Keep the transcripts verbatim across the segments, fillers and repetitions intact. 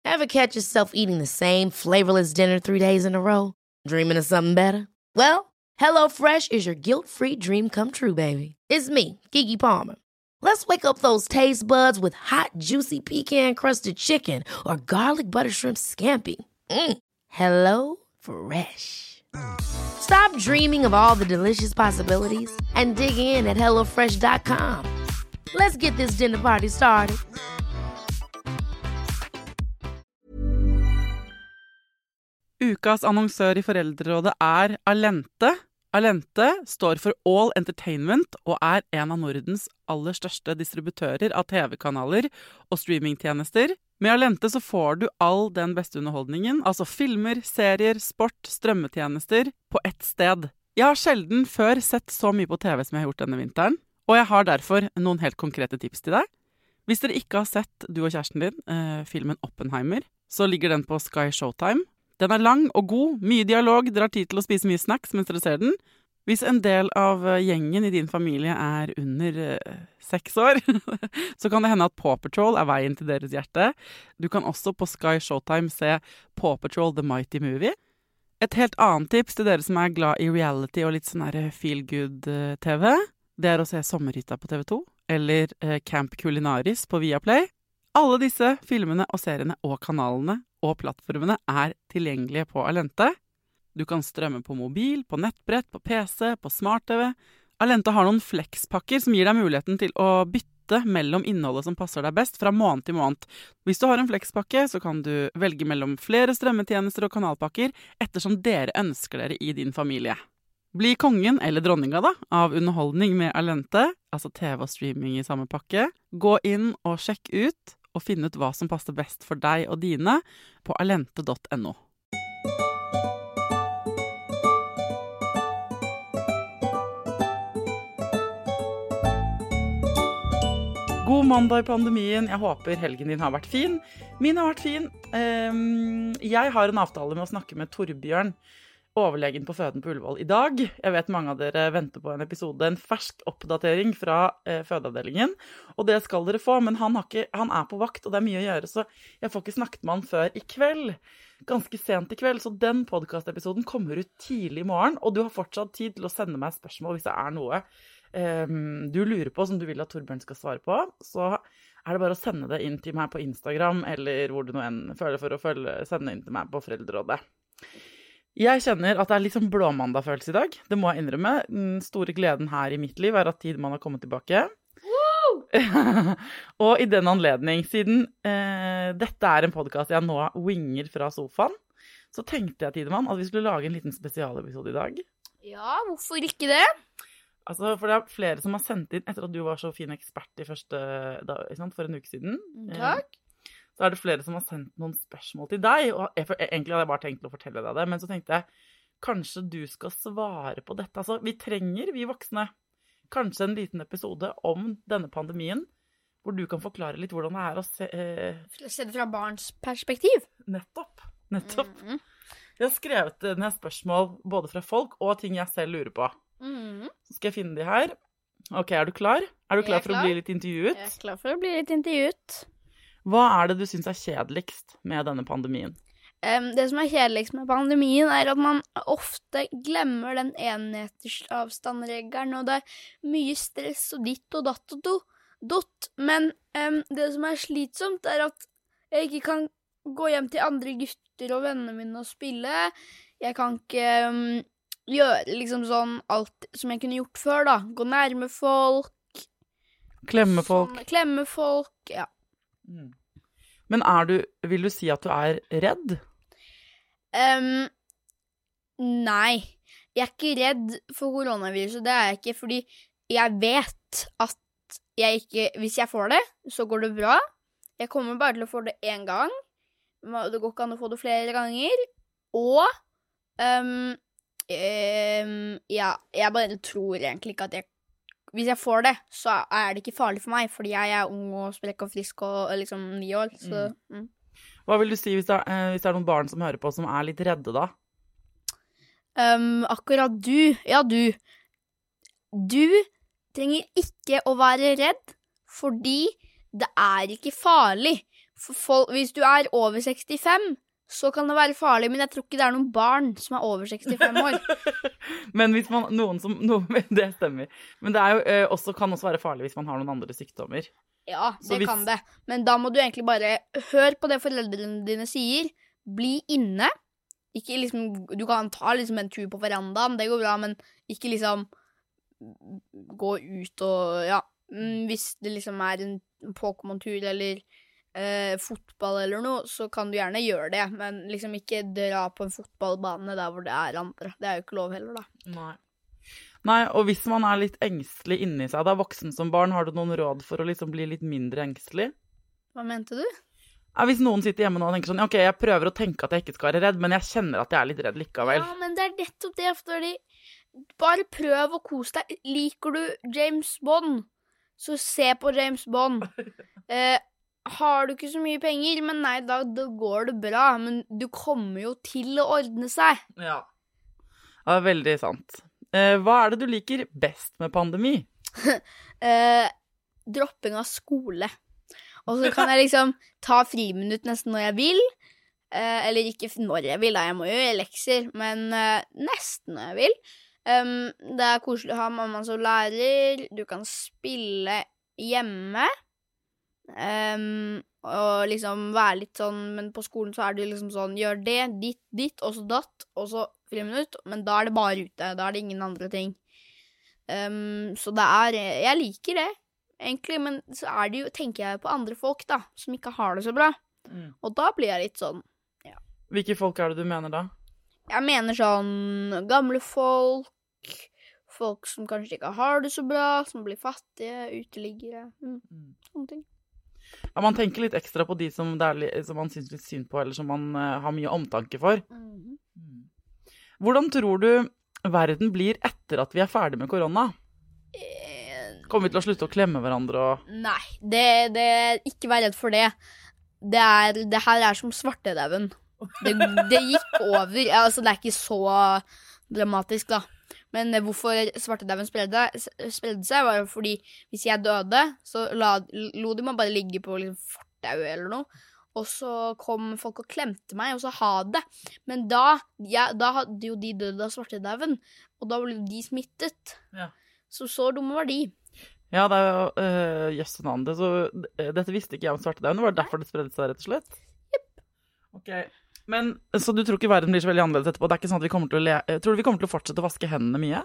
Ever catch yourself eating the same flavorless dinner three days in a row? Dreaming of something better? Well, HelloFresh is your guilt-free dream come true, baby. It's me, Keke Palmer. Let's wake up those taste buds with hot, juicy pecan-crusted chicken or garlic butter shrimp scampi. Mm. Hello Fresh. Stop dreaming of all the delicious possibilities and dig in at hello fresh dot com. Let's get this dinner party started. Ukas annonsør i Foreldrerådet er Allente. Allente står for All Entertainment og er en av Nordens aller største distributører av T V-kanaler og streamingtjenester. Med Allente så får du all den beste underholdningen, altså filmer, serier, sport, strømmetjenester, på ett sted. Jeg har sjelden før sett så mye på T V som jeg har gjort denne vinteren, og jeg har derfor noen helt konkrete tips til deg. Hvis dere ikke har sett, du og kjæresten din, eh, filmen Oppenheimer, så ligger den på Sky Showtime. Den er lang og god, mye dialog, dere har tid til å spise mye snacks mens dere ser den. Hvis en del av gjengen i din familie er under eh, seks år, så kan det hende at Paw Patrol er veien til deres hjerte. Du kan også på Sky Showtime se Paw Patrol The Mighty Movie. Et helt annet tips til dere som er glad i reality og litt sånn her feel-good-T V, det er å se Sommerhytta på T V to, eller eh, Camp Culinaris på Viaplay. Alle disse filmene og seriene og kanalene og plattformene er tilgjengelige på Allente. Du kan strømme på mobil, på nettbrett, på P C, på smart-T V. Allente har noen flexpakker som gir deg muligheten til å bytte mellom innholdet som passer deg best fra måned til måned. Hvis du har en flexpakke, så kan du velge mellom flere strømmetjenester og kanalpakker ettersom dere ønsker dere i din familie. Bli kongen eller dronninga da, av underholdning med Allente, altså T V og streaming i samme pakke. Gå inn og sjekk ut og finne ut hva som passer best for deg og dine på allente punktum no. God mandag i pandemien. Jeg håper helgen din har vært fin. Min har vært fin. Jeg har en avtale med å snakke med Torbjørn, overlegen på føden på Ullevål i dag. Jeg vet mange av dere venter på en episode, en fersk oppdatering fra eh, fødeavdelingen, og det skal dere få, men han, har ikke, han er på vakt, og det er mye å gjøre, så jeg får ikke snakket med han før i kveld, ganske sent i kveld, så den podcast-episoden kommer ut tidlig i morgen, og du har fortsatt tid til å sende meg spørsmål hvis det er noe eh, du lurer på, som du vil at Torbjørn skal svare på, så er det bare å sende det inn til meg på Instagram, eller hvor du nå enn føler for å følge, sende inn til meg på Foreldrerådet. Jeg kjenner at det er litt sånn blåmandag-følelse i dag. Det må jeg innrømme. Den store gleden her i mitt liv er at Tidemann har kommet tilbake. Og i den anledning, siden eh, dette er en podcast jeg nå winger fra sofaen, så tenkte jeg, Tidemann, at vi skulle lage en liten spesialepisode i dag. Ja, hvorfor ikke det? Altså, for det er flere som har sendt inn, etter at du var så fin ekspert i første, da, for en uke siden. Takk. Så er det flere som har sendt noen spørsmål til deg, og jeg, egentlig hadde jeg bare tenkt å fortelle deg det, men så tenkte jeg, kanskje du skal svare på dette. Altså, vi trenger, vi voksne, kanskje en liten episode om denne pandemien, hvor du kan forklare litt hvordan det er å se... Eh... Se det fra barns perspektiv. Nettopp, nettopp. Mm. Jeg har skrevet ned spørsmål både fra folk og ting jeg selv lurer på. Mm. Så skal jeg finne de her. Ok, er du klar? Er du klar er for klar. å bli litt intervjuet? Jeg er klar for å bli litt intervjuet. Hva er det du synes er kjedeligst med denne pandemien? Um, det som er kjedeligst med pandemien er at man ofte glemmer den enmetersavstandregelen, og det er mye stress og ditt og datt og do, dott. Men um, det som er slitsomt er at jeg ikke kan gå hjem til andre gutter og vennene mine og spille. Jeg kan ikke um, gjøre liksom sånn alt som jeg kunne gjort før da. Gå nærme folk. Klemme folk. Sånn, klemme folk, ja. Mm. Men er du, vil du si at du er redd? Um, nei, jeg er ikke redd for koronaviruset, det er jeg ikke, fordi jeg vet at jeg ikke, hvis jeg får det, så går det bra. Jeg kommer bare til å få det en gang, det går ikke an å få det flere ganger, og um, um, ja, jeg bare tror egentlig ikke at jeg hvis jeg får det, så er det ikke farlig for meg, fordi jeg er ung og sprekk og frisk og liksom ni år, så... Mm. Hva vil du si hvis det, er, eh, hvis det er noen barn som hører på som er litt redde da? Um, akkurat du, ja du, du trenger ikke å være redd, fordi det er ikke farlig. for folk, hvis du er over sekstifem, så kan det være farlig, men jeg tror ikke det er noen barn som er over sekstifem år. Men hvis man, noen som, noen, det stemmer. Men det er jo eh, også, kan også være farlig hvis man har noen andre sykdommer. Ja, det hvis... kan det. Men da må du egentlig bare høre på det foreldrene dine sier. Bli inne. Ikke liksom, du kan ta liksom en tur på verandaen, det går bra, men ikke liksom gå ut og, ja, hvis det liksom er en Pokémon-tur eller eh, fotball eller noe, så kan du gjerne gjøre det, men liksom ikke dra på en fotballbane der hvor det er andre. Det er jo ikke lov heller, da. Nei. Nei, og hvis man er litt engstelig inni seg, da voksen som barn, har du noen råd for å liksom bli litt mindre engstelig? Hva mente du? Ja, hvis noen sitter hjemme nå og tenker sånn, ok, jeg prøver å tenke at jeg ikke skal være redd, men jeg kjenner at jeg er litt redd likevel. Ja, men det er nettopp det, fordi bare prøv å kose deg. Liker du James Bond, så se på James Bond. Eh, har du ikke så mye penger, men nei, da, da går det bra, men du kommer jo til å ordne seg. Ja, det er veldig sant. Eh, hva er det du liker best med pandemi? eh, dropping av skole. Og så kan jeg liksom ta friminutt nesten når jeg vil. Eh, eller ikke når jeg vil, da. Jeg må jo gjøre lekser, men eh, nesten når jeg vil. Um, det er koselig å ha mamma som lærer. Du kan spille hjemme. Um, og liksom være litt sånn, men på skolen så er det liksom sånn, gjør det, ditt, ditt, og så datt, og så friminutt. Men da er det bare ute. Da er det ingen andre ting. Um, så det er, jeg liker det. Egentlig, men så er det jo, tenker jeg på andre folk da, som ikke har det så bra. Mm. Og da blir jeg litt sånn, ja. Hvilke folk er det du mener da? Jeg mener sånn gamle folk, folk som kanskje ikke har det så bra, som blir fattige, uteliggere, mm. Mm. sånne ting. Ja, man tenker litt ekstra på de som, det er, som man synes litt synd på, eller som man uh, har mye omtanke for. Mm. Mm. Hvordan tror du verden blir etter at vi er ferdig med korona? Kommer vi til å slutte å klemme hverandre og... Nei, det, det, ikke vær redd for det. Det, er, det her er som svartedauden. Det, det gikk over. Altså, det er ikke så dramatisk, da. Men hvorfor svartedauden spredde, spredde seg, var jo fordi hvis jeg døde, så la, lo de meg bare ligge på liksom, fortau eller noe. Og så kom folk og klemte meg, og så ha det. Men da, ja, da hadde jo de dødd av svartedauden, og da ble de smittet. Ja. Så så dumme var de. Ja, det er jo øh, jøsse navn det, så uh, dette visste ikke jeg om svartedauden, det var derfor det spredde seg rett og slett? Jepp. Ok, men så du tror ikke verden blir så veldig annerledes etterpå? Det er ikke sånn at vi kommer til å le... Tror du vi kommer til å fortsette å vaske hendene mye?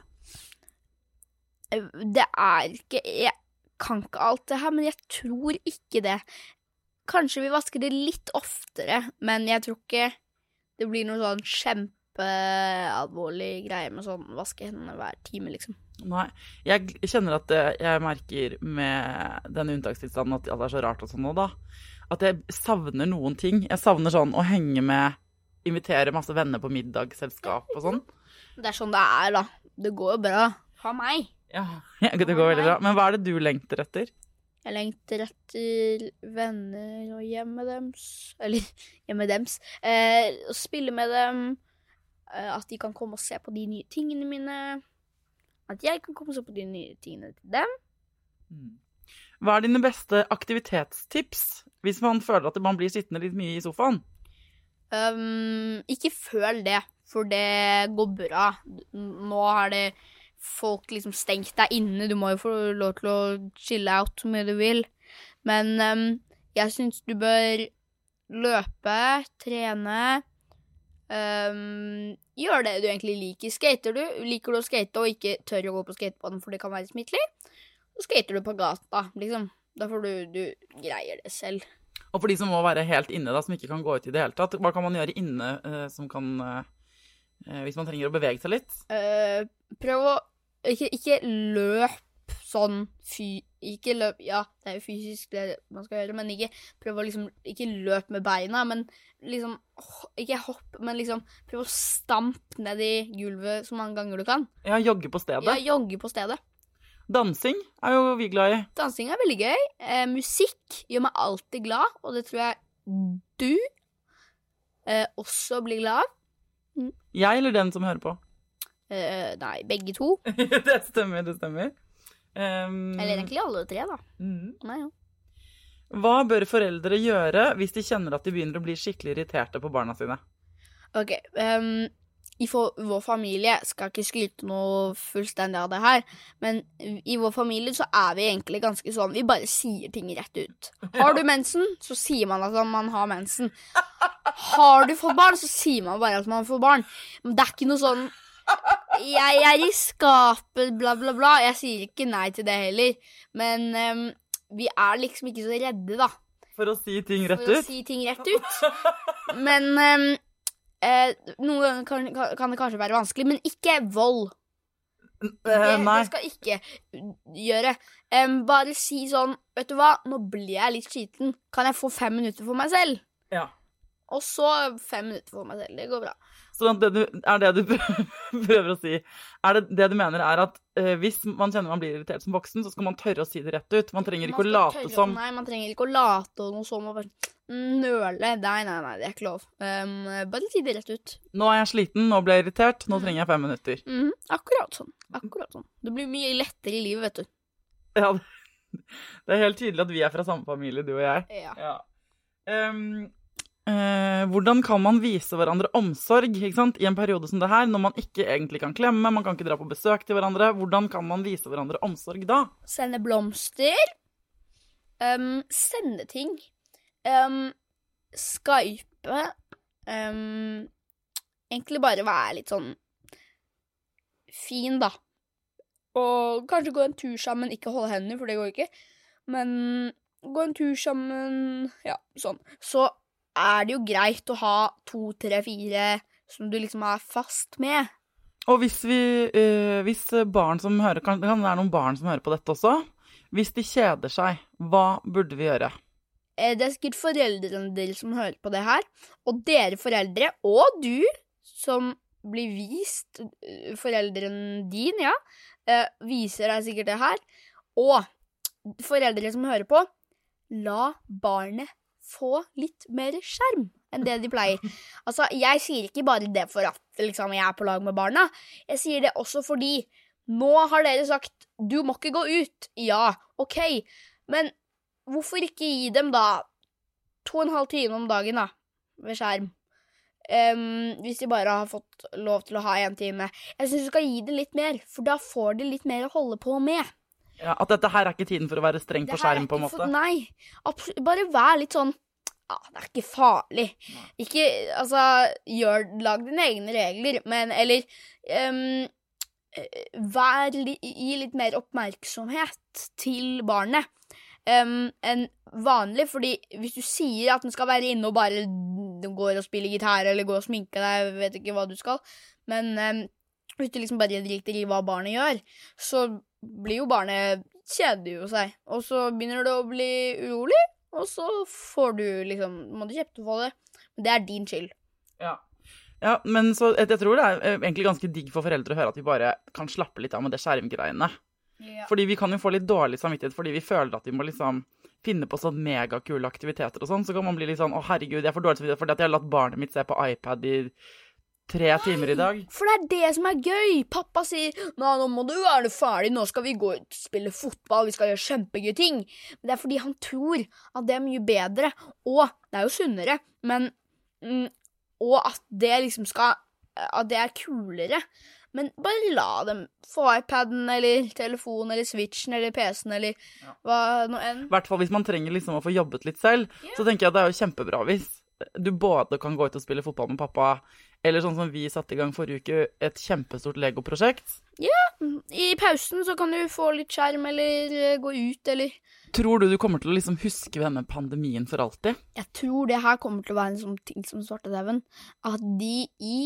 Det er ikke... Jeg kan ikke alt det her, men jeg tror ikke det. Kanskje vi vasker det litt oftere, men jeg tror ikke det blir noe sånn kjempealvorlig greie med sånn vaske hendene hver time, liksom. Nei, jeg kjenner at jeg merker med denne unntakstilstanden at det er så rart og sånn nå da, at jeg savner noen ting. Jeg savner sånn å henge med, invitere masse venner på middagsselskap og sånn. Det er sånn det er da. Det går jo bra. Ha meg. Ja, det går veldig bra. Men hva er det du lengter etter? Jeg lengter etter venner og hjemme dems. Eller hjemme dems. Eh, å spille med dem. Eh, at de kan komme og se på de nye tingene mine. At jeg kan komme og se på de nye tingene til dem. Hva er dine beste aktivitetstips hvis man føler at man blir sittende litt mye i sofaen? Um, ikke føl det, for det går bra. Nå har det folk liksom stengt deg inne. Du må jo få lov til å chille out så mye du vil. Men um, jeg synes du bør løpe, trene, um, gjør det du egentlig liker. Skater du, liker du å skate og ikke tør å gå på skateboarden for det kan være smittelig, så skater du på gata, liksom. Da får du, du greier det selv. Og for de som må være helt inne da, som ikke kan gå ut i det hele tatt, hva kan man gjøre inne uh, som kan, uh, hvis man trenger å bevege seg litt? Uh, prøv å, ikke, ikke løp sånn, fy, ikke løp, ja, det er jo fysisk det man skal gjøre, men ikke prøv å liksom, ikke løp med beina, men liksom, ikke hopp, men liksom prøv å stampe ned i gulvet så mange ganger du kan. Ja, jogge på stedet. Ja, jogge på stedet. Dansing er jo vi glad i. Dansing er veldig gøy. Eh, musikk gjør meg alltid glad, og det tror jeg du eh, også blir glad av. Mm. Jeg eller den som hører på? Eh, nei, begge to. Det stemmer, det stemmer. Um, eller egentlig alle tre, da. Mm. Nei, ja. Hva bør foreldre gjøre hvis de kjenner at de begynner å bli skikkelig irriterte på barna sine? Ok, um, i for, vår familie skal ikke skryte noe fullstendig av det her, men i vår familie så er vi egentlig ganske sånn, vi bare sier ting rett ut. Har du mensen, så sier man at man har mensen. Har du fått barn, så sier man bare at man får barn. Men det er ikke noe sånn, jeg er i skapet, bla bla bla, jeg sier ikke nei til det heller, men um, vi er liksom ikke så redde da. For å si ting rett ut? For å si ting rett ut. Men um, eh, noen ganger kan, kan det kanskje være vanskelig, men ikke vold. Det, det skal ikke gjøre. Um, bare si sånn, vet du hva, nå blir jeg litt skiten. Kan jeg få fem minutter for meg selv? Ja. Og så fem minutter for meg selv, det går bra. Så det du, er det du prøver å si, er det det du mener er at eh, hvis man kjenner man blir irritert som voksen, så skal man tørre å si det rett ut. Man trenger ikke man å late tørre, som... Nei, man trenger ikke å late og noe sånn og bare nøle. Nei, nei, nei, det er ikke lov. Um, bare si det rett ut. Nå er jeg sliten, nå ble jeg irritert, nå trenger jeg fem minutter. Mm, akkurat sånn, akkurat sånn. Det blir mye lettere i livet, vet du. Ja, det er helt tydelig at vi er fra samme familie, du og jeg. Ja. Ja. Um, Eh, hvordan kan man vise hverandre omsorg, ikke sant? I en periode som det her, når man ikke egentlig kan klemme, man kan ikke dra på besøk til hverandre, hvordan kan man vise hverandre omsorg da? Sende blomster, um, sende ting, um, Skype, um, egentlig bare være litt sånn fin da, og kanskje gå en tur sammen, ikke holde hender, for det går ikke, men gå en tur sammen, ja, sånn, så er det jo greit å ha to, tre, fire som du liksom er fast med. Og hvis vi, øh, hvis barn som hører, kan, kan det være noen barn som hører på dette også, hvis de kjeder seg, hva burde vi gjøre? Det er sikkert foreldrene dere som hører på det her, og dere foreldre, og du som blir vist, foreldrene din, ja, viser deg sikkert det her, og foreldre som hører på, la barnet få litt mer skjerm enn det de pleier. Altså, jeg sier ikke bare det for at liksom, jeg er på lag med barna. Jeg sier det også fordi nå har dere sagt, du må ikke gå ut. Ja, ok. Men hvorfor ikke gi dem da to og en halv time om dagen da, ved skjerm? Um, hvis de bare har fått lov til å ha en time. Jeg synes du skal gi det litt mer, for da får de litt mer å holde på med. Ja, at dette her er ikke tiden for å være streng på skjerm, på en måte? For, nei, absolutt, bare vær litt sånn, ja, det er ikke farlig. Nei. Ikke, altså, gjør, lag dine egne regler, men, eller, um, vær, gi litt mer oppmerksomhet til barnet um, enn vanlig, fordi hvis du sier at den skal være inne og bare går og spiller gitar, eller går og sminker deg, vet ikke hva du skal, men um, hvis du liksom bare driter i hva barnet gjør, så blir jo barnet kjeder jo seg, og så begynner det å bli urolig, og så får du liksom, må du kjøpe for det, men det er din skyld. Ja, ja men så, jeg tror det er egentlig ganske digg for foreldre å høre at vi bare kan slappe litt av med det skjermgreiene. Ja. Fordi vi kan jo få litt dårlig samvittighet, fordi vi føler at vi må liksom finne på sånn megakule aktiviteter og sånn, så kan man bli litt sånn, å herregud, jeg får dårlig samvittighet fordi at jeg har latt barnet mitt se på iPad i tre timer i dag. For det er det som er gøy. Pappa sier, nå, nå må du være ferdig, nå skal vi gå ut og spille fotball, vi skal gjøre kjempegøye ting. Men det er fordi han tror at det er mye bedre, og det er jo sunnere, men, mm, og at det liksom skal, at det er kulere. Men bare la dem få iPaden, eller telefonen, eller Switchen, eller P C-en, eller ja. Hva nå enn. I hvert fall hvis man trenger liksom å få jobbet litt selv, yeah. Så tenker jeg at det er jo kjempebra hvis du både kan gå ut og spille fotball med pappa, eller sånn som vi satte i gang forrige uke, et kjempestort Lego-prosjekt. Ja, i pausen så kan du få litt skjerm, eller gå ut, eller... Tror du du kommer til å liksom huske denne pandemien for alltid? Jeg tror det her kommer til å være en sånn ting som svartedauden, at de i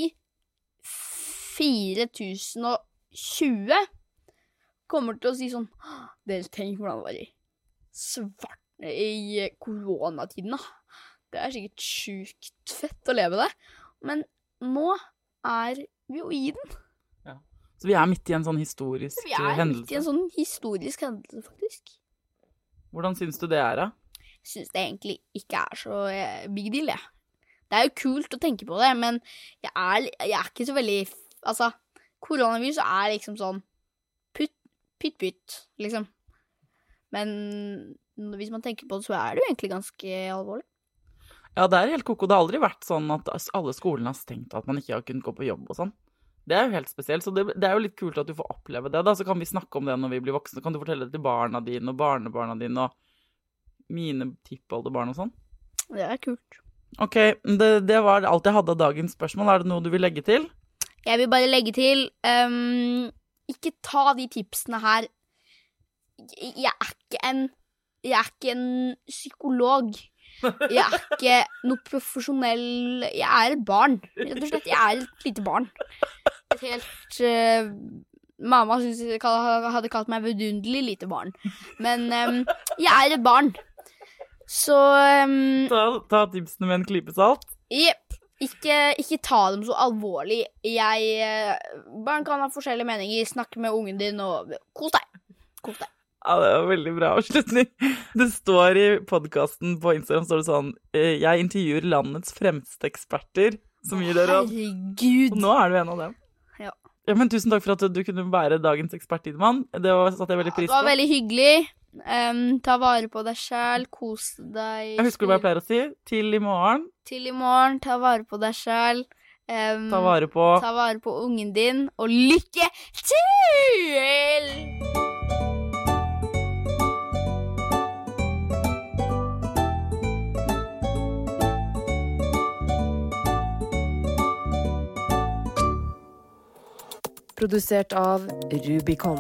fire tusen og tjue kommer til å si sånn, dere tenker hvordan det var i svart, i koronatiden da. Det er sikkert sjukt fett å leve det, men nå er vi jo i den. Ja. Så vi er midt i en sånn historisk hendelse. Vi er hendelse. midt i en sånn historisk hendelse, faktisk. Hvordan synes du det er, da? Jeg synes det egentlig ikke er så eh, big deal, jeg. Det er jo kult å tenke på det, men jeg er, jeg er ikke så veldig... Altså, koronavirus er liksom sånn putt, pytt, pytt, liksom. Men hvis man tenker på det, så er det jo egentlig ganske alvorlig. Ja, det er helt koko. Det har aldri vært sånn at alle skolene har stengt, at man ikke har kunnet gå på jobb og sånn. Det er jo helt spesielt, så det, det er jo litt kult at du får oppleve det da, så kan vi snakke om det når vi blir voksne. Kan du fortelle det til barna dine og barnebarna dine og mine tippoldebarn og sånn? Det er kult. Ok, det, det var alt jeg hadde av dagens spørsmål. Er det noe du vil legge til? Jeg vil bare legge til, um, ikke ta de tipsene her. Jeg er ikke en, jeg er ikke en psykolog. Jeg er ikke noe profesjonell. Jeg er et barn, rett og slett. Jeg er et lite barn. Et helt uh, mamma synes jeg hadde kalt meg vidunderlig lite barn. Men um, jeg er et barn. Så um, ta, ta tipsene med en klype salt. Jepp. Ikke, ikke ta dem så alvorlig. Jeg, uh, barn kan ha forskjellige meninger. Snakke med ungen din og kos deg. Kos deg. Ja, det var veldig bra avslutning. Det står i podcasten på Instagram, står det sånn, jeg intervjuer landets fremste eksperter, som gir dere opp. Herregud. Og nå er du en av dem. Ja. Ja, men tusen takk for at du kunne være dagens ekspert, Tidemann. Det var, satt jeg veldig pris på. Det var veldig hyggelig. Um, ta vare på deg selv, kos deg. Jeg husker hva jeg pleier å si. Til i morgen. Til i morgen, ta vare på deg selv. Um, ta vare på. Ta vare på ungen din, og lykke til! Produsert av Rubicon.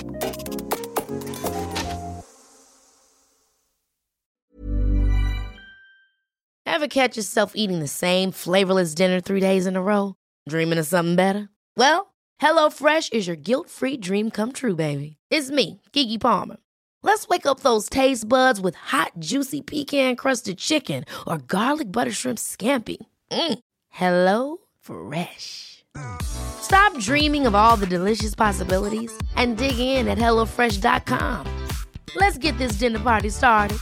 Ever catch yourself eating the same flavorless dinner three days in a row? Dreaming of something better? Well, HelloFresh is your guilt-free dream come true, baby. It's me, Keke Palmer. Let's wake up those taste buds with hot, juicy pecan-crusted chicken or garlic butter shrimp scampi. Mm. Hello Fresh. Stop dreaming of all the delicious possibilities and dig in at hello fresh dot com. Let's get this dinner party started.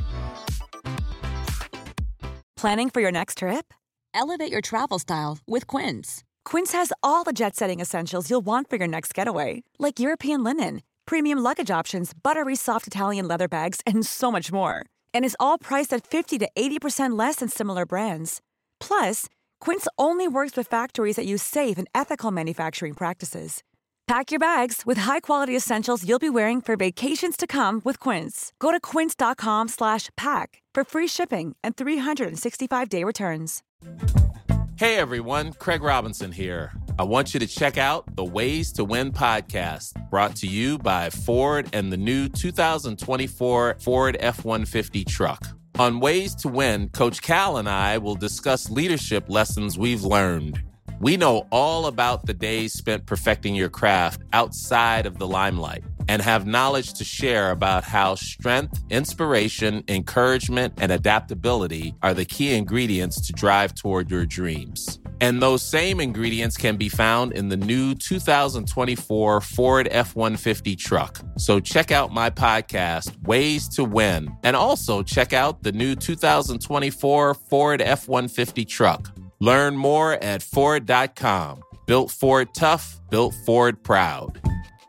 Planning for your next trip? Elevate your travel style with Quince. Quince has all the jet-setting essentials you'll want for your next getaway, like European linen, premium luggage options, buttery soft Italian leather bags, and so much more. And is all priced at fifty to eighty percent less than similar brands. Plus, Quince only works with factories that use safe and ethical manufacturing practices. Pack your bags with high-quality essentials you'll be wearing for vacations to come with Quince. Go to quince.com slash pack for free shipping and three sixty-five day returns. Hey everyone, Craig Robinson here. I want you to check out the Ways to Win podcast, brought to you by Ford and the new two thousand twenty-four Ford F one fifty truck. On Ways to Win, Coach Cal and I will discuss leadership lessons we've learned. We know all about the days spent perfecting your craft outside of the limelight and have knowledge to share about how strength, inspiration, encouragement, and adaptability are the key ingredients to drive toward your dreams. And those same ingredients can be found in the new two thousand twenty-four Ford F one fifty truck. So check out my podcast, Ways to Win, and also check out the new two thousand twenty-four Ford F one fifty truck. Learn more at Ford dot com. Built Ford tough, built Ford proud.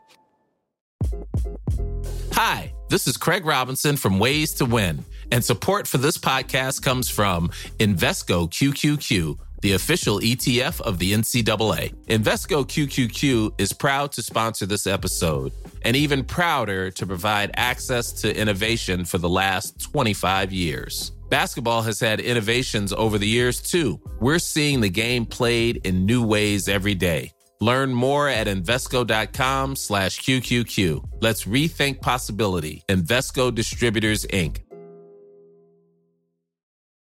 Hi, this is Craig Robinson from Ways to Win, and support for this podcast comes from Invesco Q Q Q, the official E T F of the N C double A. Invesco Q Q Q is proud to sponsor this episode, and even prouder to provide access to innovation for the last twenty-five years. Basketball has had innovations over the years, too. We're seeing the game played in new ways every day. Learn more at Invesco.com slash QQQ. Let's rethink possibility. Invesco Distributors, Incorporated.